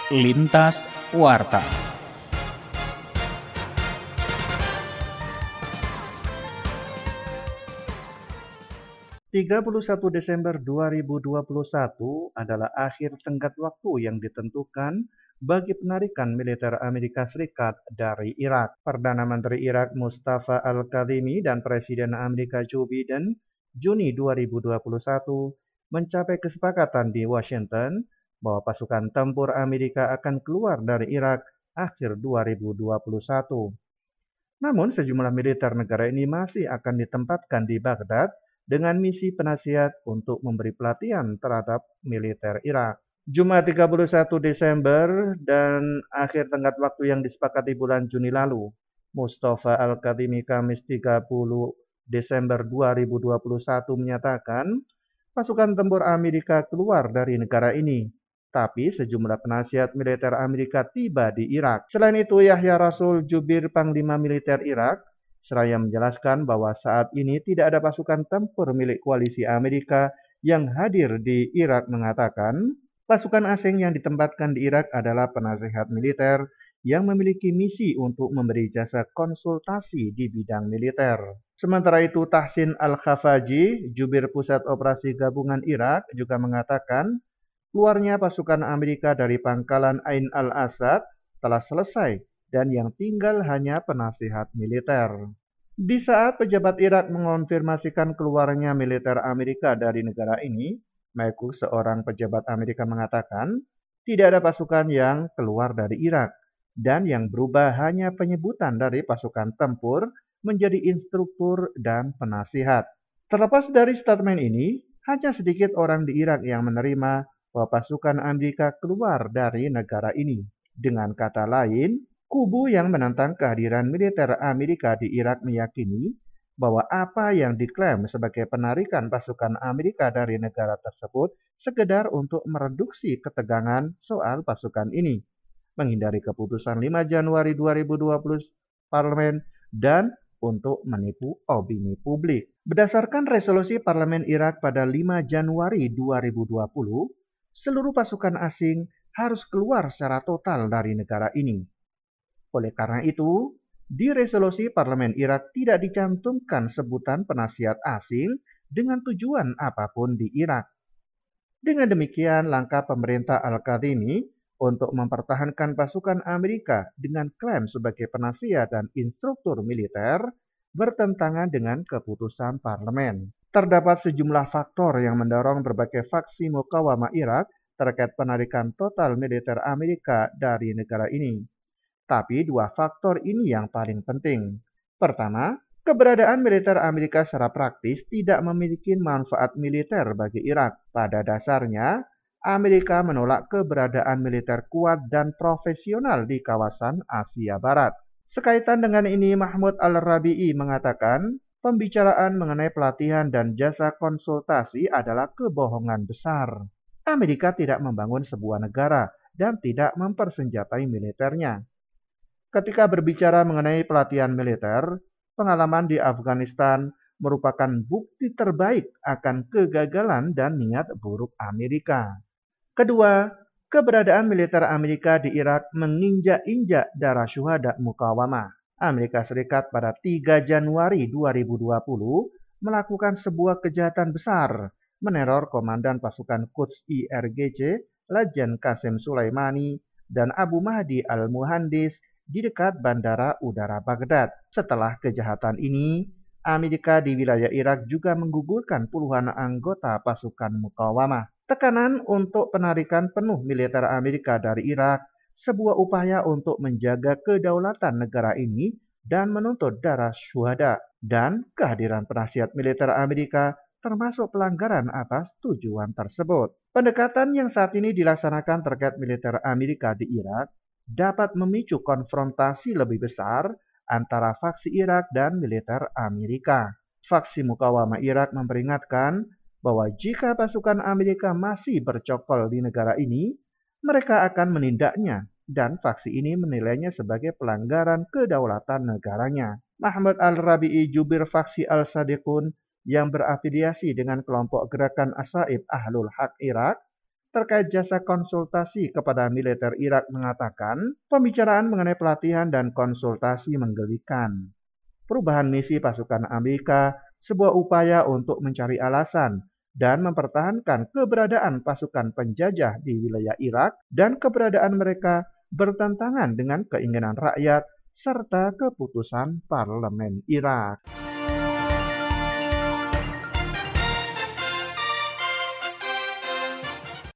Lintas Warta. Desember 2021 adalah akhir tenggat waktu yang ditentukan bagi penarikan militer Amerika Serikat dari Irak. Perdana Menteri Irak Mustafa Al-Kadhimi dan Presiden Amerika Joe Biden Juni 2021 mencapai kesepakatan di Washington bahwa pasukan tempur Amerika akan keluar dari Irak akhir 2021. Namun sejumlah militer negara ini masih akan ditempatkan di Baghdad dengan misi penasihat untuk memberi pelatihan terhadap militer Irak. Jumat 31 Desember dan akhir tenggat waktu yang disepakati bulan Juni lalu, Mustafa Al-Kadhimi Kamis 30 Desember 2021 menyatakan pasukan tempur Amerika keluar dari negara ini. Tapi sejumlah penasihat militer Amerika tiba di Irak. Selain itu, Yahya Rasul Jubir Panglima Militer Irak seraya menjelaskan bahwa saat ini tidak ada pasukan tempur milik koalisi Amerika yang hadir di Irak, mengatakan pasukan asing yang ditempatkan di Irak adalah penasihat militer yang memiliki misi untuk memberi jasa konsultasi di bidang militer. Sementara itu, Tahsin Al-Khafaji, Jubir Pusat Operasi Gabungan Irak, juga mengatakan keluarnya pasukan Amerika dari pangkalan Ain al-Asad telah selesai dan yang tinggal hanya penasihat militer. Di saat pejabat Irak mengonfirmasikan keluarnya militer Amerika dari negara ini, Meku, seorang pejabat Amerika, mengatakan tidak ada pasukan yang keluar dari Irak dan yang berubah hanya penyebutan dari pasukan tempur menjadi instruktur dan penasihat. Terlepas dari statement ini, hanya sedikit orang di Irak yang menerima bahwa pasukan Amerika keluar dari negara ini. Dengan kata lain, kubu yang menentang kehadiran militer Amerika di Irak meyakini bahwa apa yang diklaim sebagai penarikan pasukan Amerika dari negara tersebut sekedar untuk mereduksi ketegangan soal pasukan ini, menghindari keputusan 5 Januari 2020 parlemen, dan untuk menipu opini publik. Berdasarkan resolusi parlemen Irak pada 5 Januari 2020, seluruh pasukan asing harus keluar secara total dari negara ini. Oleh karena itu, di resolusi parlemen Irak tidak dicantumkan sebutan penasihat asing dengan tujuan apapun di Irak. Dengan demikian, langkah pemerintah Al-Kadhimi untuk mempertahankan pasukan Amerika dengan klaim sebagai penasihat dan instruktur militer bertentangan dengan keputusan parlemen. Terdapat sejumlah faktor yang mendorong berbagai faksi mukawamah Irak terkait penarikan total militer Amerika dari negara ini. Tapi dua faktor ini yang paling penting. Pertama, keberadaan militer Amerika secara praktis tidak memiliki manfaat militer bagi Irak. Pada dasarnya, Amerika menolak keberadaan militer kuat dan profesional di kawasan Asia Barat. Sekaitan dengan ini, Mahmud Al-Rabi'i mengatakan, pembicaraan mengenai pelatihan dan jasa konsultasi adalah kebohongan besar. Amerika tidak membangun sebuah negara dan tidak mempersenjatai militernya. Ketika berbicara mengenai pelatihan militer, pengalaman di Afghanistan merupakan bukti terbaik akan kegagalan dan niat buruk Amerika. Kedua, keberadaan militer Amerika di Irak menginjak-injak darah syuhada mukawamah. Amerika Serikat pada 3 Januari 2020 melakukan sebuah kejahatan besar, meneror komandan pasukan Quds IRGC, Lejen Qasem Soleimani, dan Abu Mahdi Al-Muhandis di dekat Bandara Udara Baghdad. Setelah kejahatan ini, Amerika di wilayah Irak juga menggugurkan puluhan anggota pasukan mukawamah. Tekanan untuk penarikan penuh militer Amerika dari Irak, sebuah upaya untuk menjaga kedaulatan negara ini dan menuntut darah syuhada, dan kehadiran penasihat militer Amerika termasuk pelanggaran atas tujuan tersebut. Pendekatan yang saat ini dilaksanakan terkait militer Amerika di Irak dapat memicu konfrontasi lebih besar antara faksi Irak dan militer Amerika. Faksi mukawamah Irak memperingatkan bahwa jika pasukan Amerika masih bercokol di negara ini, mereka akan menindaknya, dan faksi ini menilainya sebagai pelanggaran kedaulatan negaranya. Mahmud Al-Rabi'i, jubir faksi Al-Sadiqun yang berafiliasi dengan kelompok gerakan Asaib Ahlul Haq Irak, terkait jasa konsultasi kepada militer Irak mengatakan, pembicaraan mengenai pelatihan dan konsultasi menggelikan. Perubahan misi pasukan Amerika sebuah upaya untuk mencari alasan dan mempertahankan keberadaan pasukan penjajah di wilayah Irak, dan keberadaan mereka bertentangan dengan keinginan rakyat serta keputusan parlemen Irak.